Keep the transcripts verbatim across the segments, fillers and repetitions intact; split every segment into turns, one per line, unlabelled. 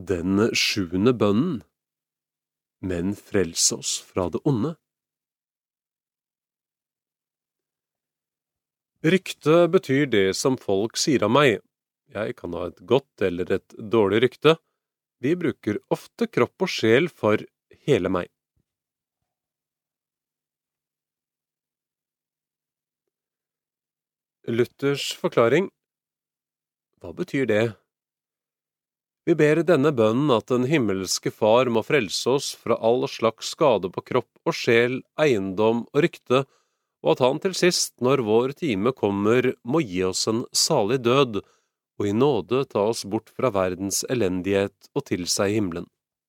Den sjuende bønnen, men frels oss fra det onde. Rykte betyr det som folk sier om meg. Jeg kan ha et godt eller et dårlig rykte. Vi bruker ofte kropp og sjel for hele meg. Luthers forklaring. Hva betyr det? Vi ber denne bønnen at den himmelske Far må frelse oss fra all slags skade på kropp og sjel, eiendom og rykte, og at han til sist, når vår time kommer, må gi oss en salig død, og i nåde ta oss bort fra verdens elendighet og til seg himmelen.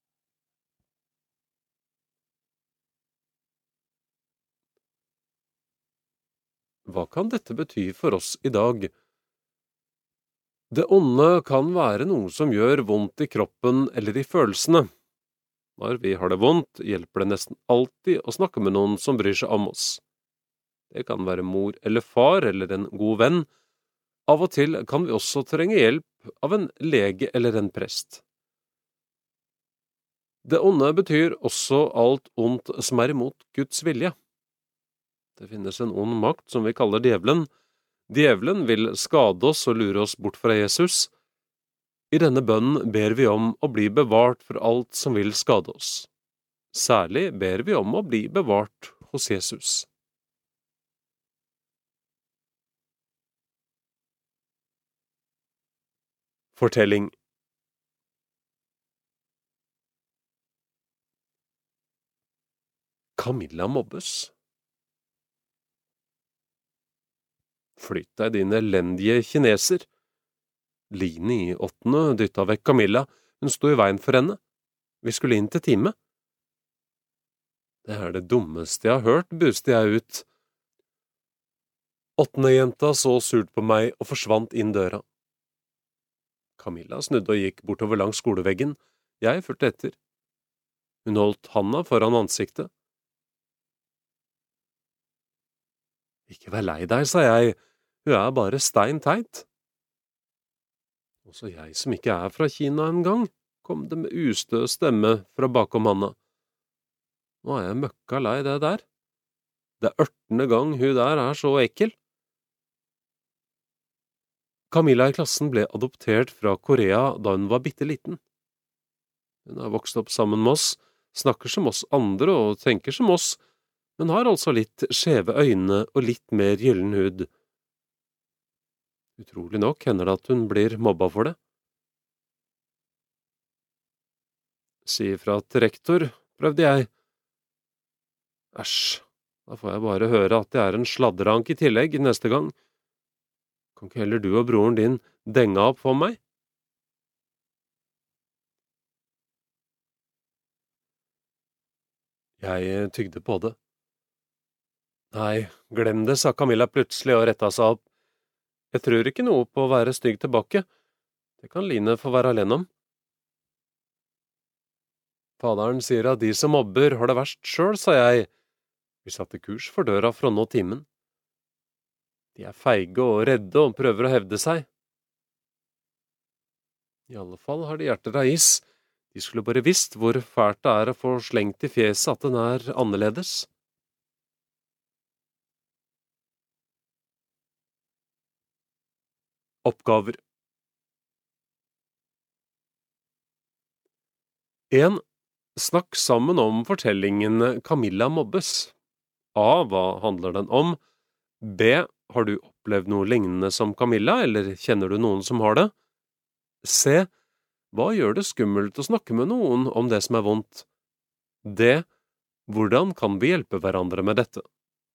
Hva kan dette bety for oss i dag? Det onde kan være noe som gjør vondt i kroppen eller i følelsene. Når vi har det vondt, hjelper det nesten alltid å snakke med noen som bryr seg om oss. Det kan være mor eller far eller en god venn. Av og til kan vi også trenge hjelp av en lege eller en prest. Det onde betyr også alt ondt som er imot Guds vilje. Det finnes en ond makt som vi kaller djevelen. Djevelen vil skade oss og lure oss bort fra Jesus. I denne bønnen ber vi om å bli bevart for alt som vil skade oss. Særlig ber vi om å bli bevart hos Jesus. Fortelling. Camilla mobbes. Flytt deg, din elendige kineser. Line i åttende dytta vekk Camilla, hun sto i veien for henne. Vi skulle inn til time. Det er det dummeste jeg har hørt, buste jeg ut. Åttende jenta så surt på meg og forsvant inn døra. Camilla snudde og gikk bortover langs skoleveggen. Jeg fulgte etter. Hun holdt handa foran ansiktet. Ikke vær lei deg, sa jeg. Hun er bare stein teit. Også jeg som ikke er fra Kina engang, kom det med ustø stemme fra bakom handa. Nå er jeg møkka lei det der. Det er ørtende gang hun der er så ekkel. Camilla i klassen ble adoptert fra Korea da hun var bitte liten. Hun har vokst opp sammen med oss, snakker som oss andre og tenker som oss, men har altså litt skjeve øyne og litt mer gyllen hud. Utrolig nok hender det at hun blir mobba for det. Si fra til rektor, prøvde jeg. Æsj, da får jeg bare høre at jeg er en sladderank i tillegg neste gang. Kan ikke heller du og broren din denga opp for meg? Jeg tygde på det. Nei, glem det, sa Camilla plutselig og retta seg opp. Jeg tror ikke noe på å være stygg tilbake. Det kan Line få være alene om. Faderen sier at de som mobber har det verst selv, sa jeg. Vi satte kurs for døra for å nå timen. De er feige og redde og prøver å hevde seg. I alle fall har de hjerter av is. De skulle bare visst hvor fælt det er å få slengt i fjeset at den er annerledes. Oppgaver. en. Snakk sammen om fortellingen Camilla mobbes. A. Hva handler den om? B. Har du opplevd noe lignende som Camilla, eller kjenner du noen som har det? C. Hva gjør det skummelt å snakke med noen om det som er vondt? D. Hvordan kan vi hjelpe hverandre med dette?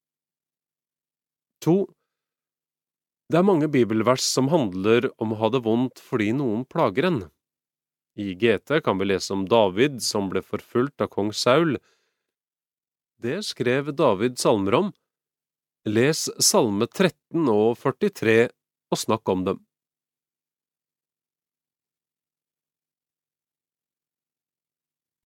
to. Det er mange bibelvers som handler om å ha det vondt fordi noen plager en. I G T kan vi lese om David som ble forfulgt av kong Saul. Det skrev David salmer om. Les salme tretten og førtitre og snakk om dem.